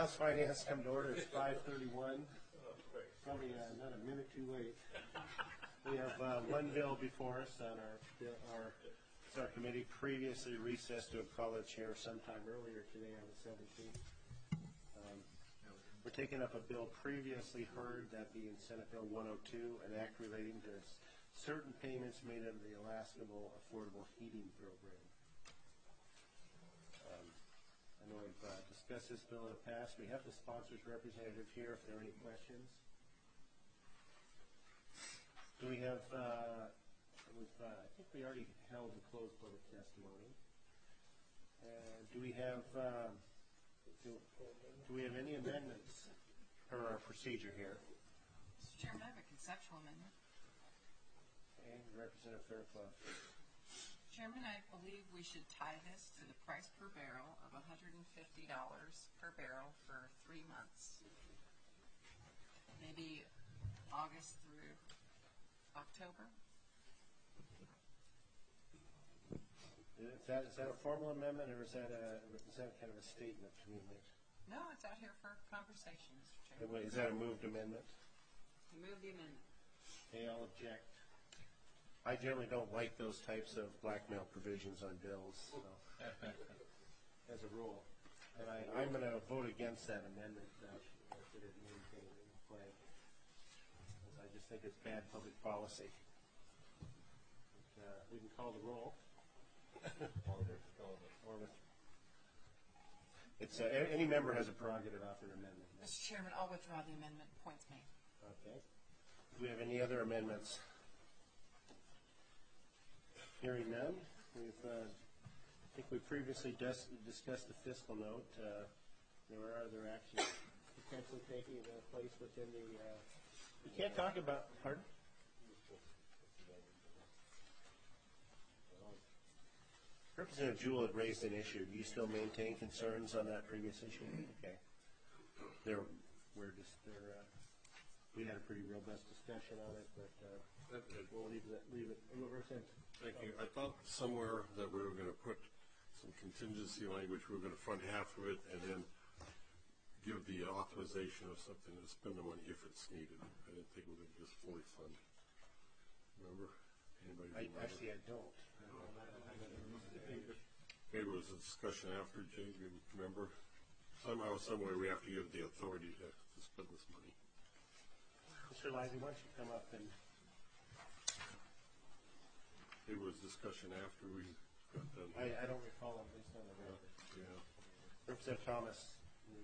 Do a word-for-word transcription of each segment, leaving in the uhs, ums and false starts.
House Finance come to order. It's five thirty-one. Probably uh, not a minute too late. We have uh, one bill before us on our our, our committee, previously recessed to a college here sometime earlier today on the seventeenth. Um, we're taking up a bill previously heard, that being Senate Bill one oh two, an act relating to certain payments made under the Alaskable Affordable Heating Program. Um, I know we've uh, discussed this bill in the past. We have the sponsors representative here if there are any questions. Do we have, uh, we've, uh, I think we already held and closed public testimony. Uh, do we have, um, do, do we have any amendments per our procedure here? Mister Chairman, I have a conceptual amendment. Okay, Representative Fairclough. Chairman, I believe we should tie this to the price per barrel of one hundred fifty dollars per barrel for three months. Maybe August through October. Is that, is that a formal amendment, or is that a is that kind of a statement to be made? No, it's out here for conversation, Mister Chairman. Wait, is that a moved amendment? I move the amendment. Okay, I'll object. I generally don't like those types of blackmail provisions on bills, so, as a rule. And I, I'm going to vote against that amendment uh, if it isn't maintained in play. Because I just think it's bad public policy. But, uh, we can call the roll. or with, it's uh, any member has a prerogative to offer an amendment. Mister Chairman, I'll withdraw the amendment. Points made. Okay. Do we have any other amendments? Hearing none, we've, uh, I think we previously dis discussed the fiscal note. Uh, there are other actions potentially taking uh, place within the, uh, you can't talk about, pardon? Representative Jewell had raised an issue. Do you still maintain concerns on that previous issue? Okay. There, we're just, there, uh, we had a pretty robust discussion on it, but uh, we'll leave it. Leave it. Thank you. I thought somewhere that we were going to put some contingency language. We were going to fund half of it and then give the authorization of something to spend the money if it's needed. I didn't think we were going to just fully fund. Remember? Anybody I, remember? actually, I don't. Maybe it was a discussion after, Jay. Do you remember? Somehow, somewhere, we have to give the authority to, to spend this money. Mister Lively, why don't you come up and... It was discussion after we got done. I, I don't recall at least on the record. Yeah. Representative Thomas.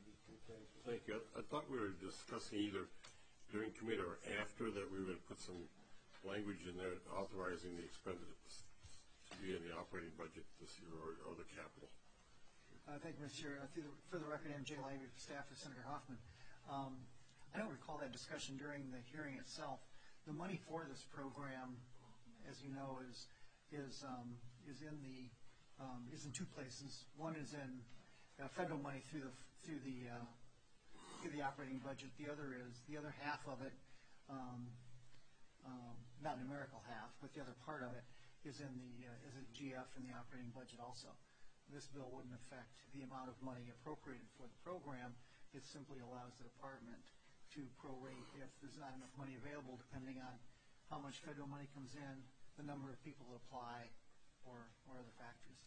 Thank you. I, I thought we were discussing either during committee or after that we were going to put some language in there authorizing the expenditures to be in the operating budget this year or, or the capital. Uh, thank you, Mister Chair. Uh, the, for the record, I'm Jay Lively, staff of Senator Hoffman. Um, I don't recall that discussion during the hearing itself. The money for this program, as you know, is is um, is in the um, is in two places. One is in uh, federal money through the through the uh, through the operating budget. The other is the other half of it, um, um, not numerical half, but the other part of it is in the uh, is in G F in the operating budget also. This bill wouldn't affect the amount of money appropriated for the program. It simply allows the department to prorate if there's not enough money available, depending on how much federal money comes in, the number of people that apply, or, or other factors.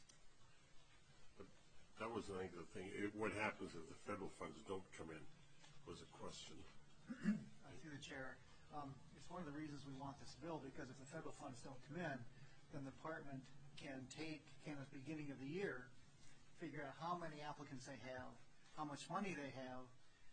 But that was, I think, the thing. It, what happens if the federal funds don't come in was a question. uh, through the chair, um, it's one of the reasons we want this bill, because if the federal funds don't come in, then the department can take, can at the beginning of the year, figure out how many applicants they have, how much money they have,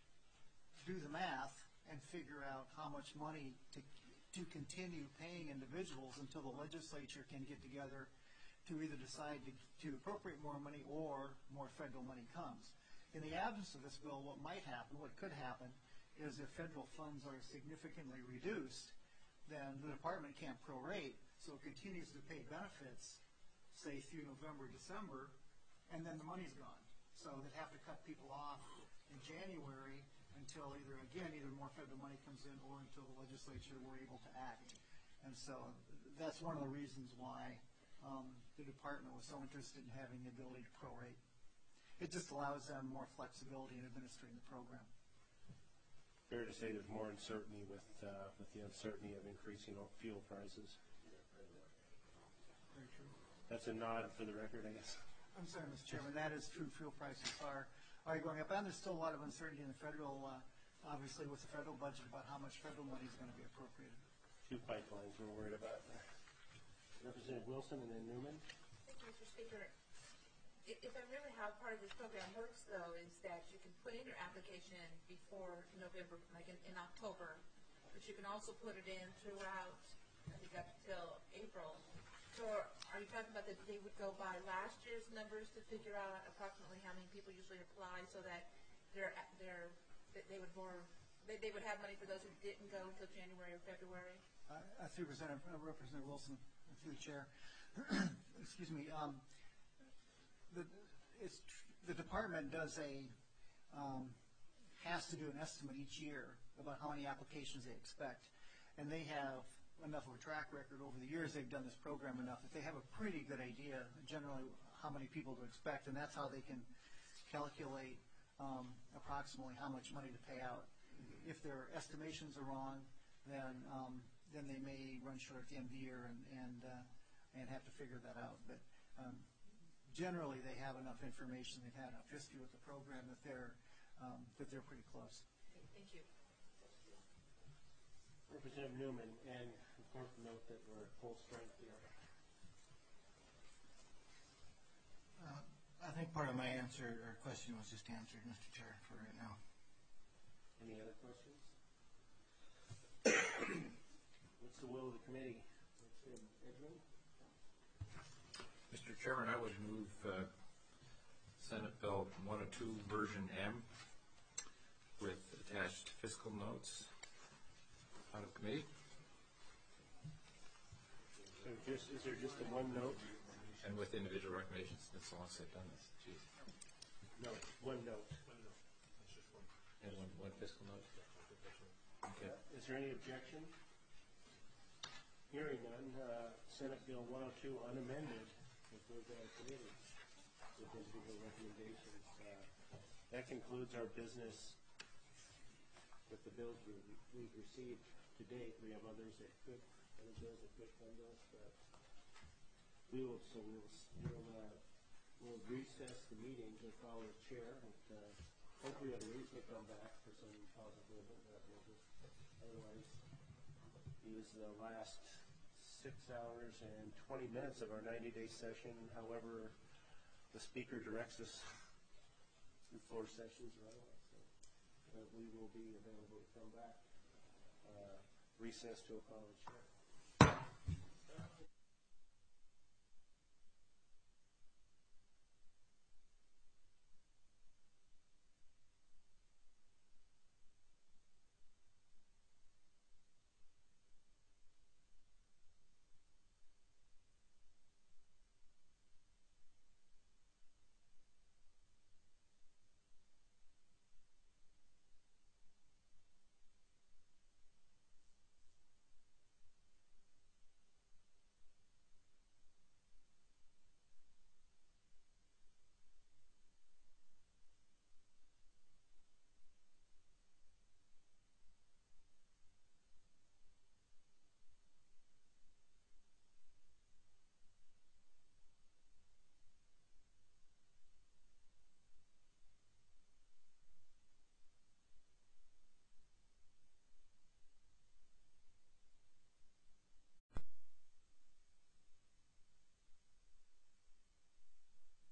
do the math, and figure out how much money to to continue paying individuals until the legislature can get together to either decide to, to appropriate more money or more federal money comes. In the absence of this bill, what might happen, what could happen, is if federal funds are significantly reduced, then the department can't prorate, so it continues to pay benefits, say through November, December, and then the money's gone. So they'd have to cut people off in January until either, again, either more federal money comes in or until the legislature were able to act. And so that's one of the reasons why um, the department was so interested in having the ability to prorate. it just allows them more flexibility in administering the program. Fair to say there's more uncertainty with, uh, with the uncertainty of increasing fuel prices. Very true. That's a nod for the record, I guess. I'm sorry, Mister Chairman, that is true. Fuel prices are, are going up, and there's still a lot of uncertainty in the federal, uh, obviously with the federal budget about how much federal money is going to be appropriated. Two pipelines we're worried about. Representative Wilson and then Newman. Thank you, Mister Speaker. If, if I really how part of this program works, though, is that you can put in your application before November, like in, in October, but you can also put it in throughout, I think up till April. So are you talking about that they would go by last year's numbers to figure out approximately how many people usually apply, so that they're, they're, that they would more, they, they would have money for those who didn't go until January or February? Uh, I through Representative, uh, Representative Wilson, through the chair. Excuse me. Um, the, it's tr the department does a um, has to do an estimate each year about how many applications they expect, and they have enough of a track record over the years. They've done this program enough that they have a pretty good idea generally how many people to expect, and that's how they can calculate um, approximately how much money to pay out. If their estimations are wrong, then um, then they may run short at the end of the year and and, uh, and have to figure that out. But um, generally, they have enough information. They've had enough history with the program that they're um, that they're pretty close. Okay, thank you. Representative Newman, and important note that we're at full strength here. Uh, I think part of my answer or question was just answered, Mister Chair, for right now. Any other questions? What's the will of the committee? Edwin? Mister Chairman, I would move uh, Senate Bill one oh two version M with attached fiscal notes out of committee. So just, is there just a one note? And with individual recommendations. That's the longest I've done this. Jeez. No, one note. And one, one fiscal note. Okay. Is there any objection? Hearing none, uh, Senate Bill one oh two unamended will go to committee with individual recommendations. Uh, that concludes our business with the bills we, we've received to date. We have others that could, other bills that could come to us, but we will, so we'll, we'll, uh, we'll recess the meeting to follow the chair, and uh, hopefully at least may come back for some positive movement. Uh, we'll just, otherwise, use the last six hours and twenty minutes of our ninety-day session, however the speaker directs us through floor sessions or otherwise. So, uh, we will be available to come back, uh, recess to a follow the chair.